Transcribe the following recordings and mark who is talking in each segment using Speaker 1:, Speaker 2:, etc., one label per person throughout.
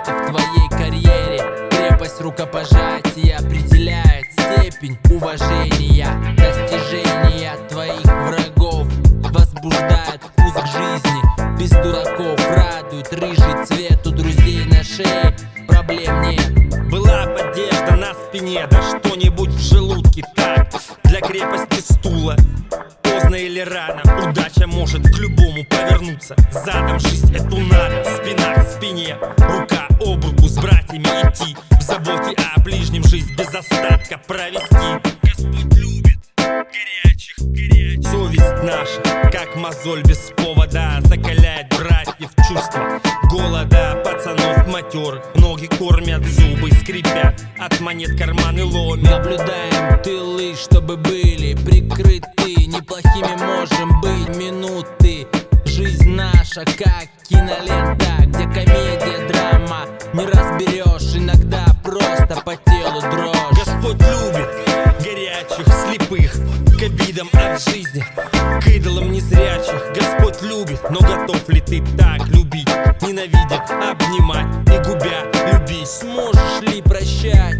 Speaker 1: успеха в твоей карьере. Крепость рукопожатия определяет степень уважения. Достижения твоих врагов возбуждает вкус к жизни. Без дураков радует рыжий цвет у друзей на шее. Проблем нет.
Speaker 2: Была поддержка на спине, да что-нибудь в желудке. Так, для крепости стула. Поздно или рано, удача может к любому повернуться. Задом жизнь эту надо, спина к спине, рука об руку с братьями идти. В заботе о ближнем жизнь без остатка провести. Господь любит горячих. Совесть наша, как мозоль без повода, закаляет братьев чувства голода. Пацанов матер, ноги кормят, зубы скрипят, от монет карманы ломят.
Speaker 1: Наблюдаем тылы, чтобы были прикрыты. Неплохими можем быть минуты. Жизнь наша как кинолента, где комедия, драма. Не разберешь, иногда просто по телу дрожь.
Speaker 2: Господь любит горячих, слепых, к обидам от жизни, к идолам незрячих. Господь любит, но готов ли ты так любить, ненавидя, обнимать и губя любить?
Speaker 1: Сможешь ли прощать?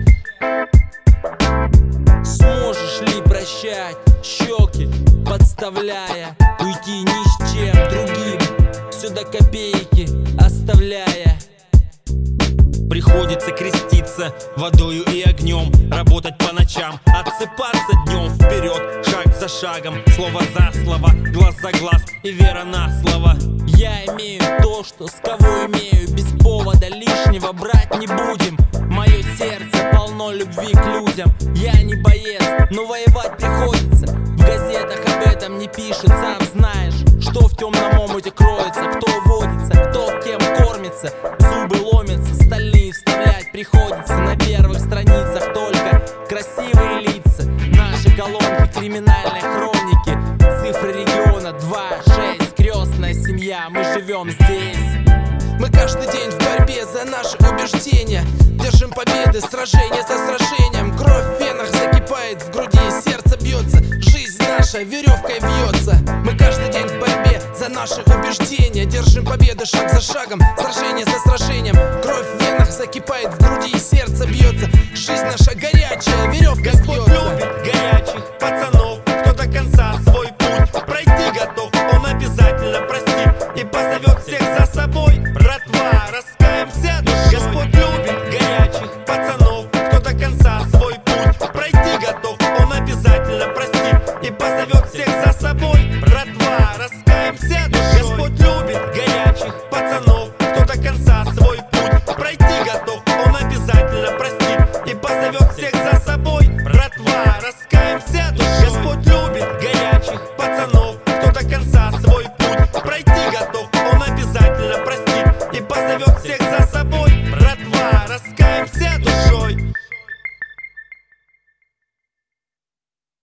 Speaker 1: Сможешь ли прощать? Щеки подставляя, уйти ни с чем другим, все до копейки оставляя.
Speaker 2: Приходится креститься водою и огнем, работать по ночам, отсыпаться днем. Вперед, шаг за шагом, слово за слово, глаз за глаз и вера на слово.
Speaker 1: Я имею то, что с кого имею, без повода лишнего брать не будем. Мое сердце полно любви к людям. Я не боец, но воевать приходится. В газетах об этом не пишет, сам знаешь, что в темном омуте кроется. Кто водится, кто кем кормится, зубы ломятся, стальные вставлять приходится. На первых страницах только красивые лица, наши колонки криминальной хроники. Цифры региона 2, 6, крестная семья, мы живем здесь.
Speaker 3: Мы каждый день в борьбе за наши убеждения. Держим победы, сражение за сражением. Кровь в венах закипает, в груди сердце бьется. Жизнь наша веревкой вьется. Мы каждый день в борьбе за наши убеждения. Держим победы шаг за шагом, сражение за сражением. Кровь в венах закипает, в груди сердце бьется. Жизнь наша горячая, веревкой
Speaker 2: Господь
Speaker 3: вьется.
Speaker 2: любит горячих пацанов, кто до конца свой путь пройти готов, он обязательно простит и позовет всех за собой. Братва, раскаемся душой. Господь любит горячих пацанов, кто до конца свой путь пройти готов, он обязательно простит и позовет всех за собой. Братва, раскаемся душой. Господь любит горячих пацанов, кто до конца свой путь пройти готов, он обязательно простит и позовет всех за собой. Братва, раскаемся.